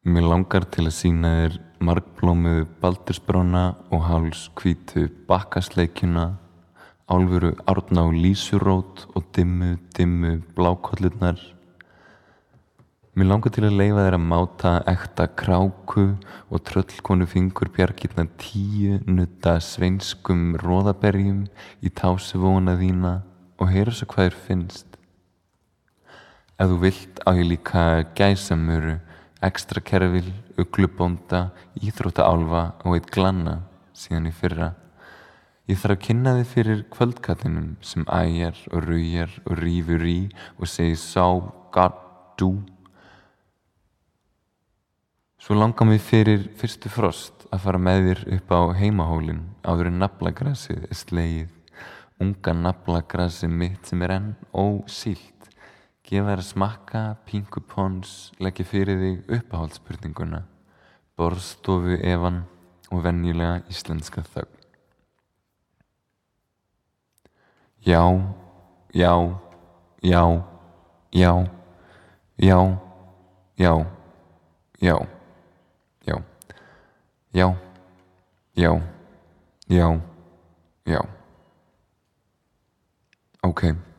Mig langar til að sýna þér margblómuðu baldursbrána og hálshvítu bakkasleikjuna, álfuru árna og lísurót og dimmu blákollurnar. Mig langar til að leyfa þér að máta ekta kráku og tröllkonu fingur bjargirna 10 nudda sveinskum róðaberjum í tásuvóna þína og heyra svo hvað þér finnst. Ef þú vilt á ég líka gæsamöru, ekstra kerfil, uglubónda, íþróttaálfa og eitt glanna síðan í fyrra. Ég þarf að kynna þig fyrir kvöldkattinum sem æjar og raujar og rífur í og segir sá gaddu. Svo langar mig fyrir fyrstu frost að fara með þér upp á heimahólinn áður en naflagrasið slegið. Unga naflagrasið mitt sem enn ósýlt. Gefa þér að smakka, pínku pons, leggja fyrir þig uppáhaldsspurninguna, borðstofu evan og venjulega íslenska þögn. Já, já, já, já, já, já, já, já, já, já, já, já. Okay.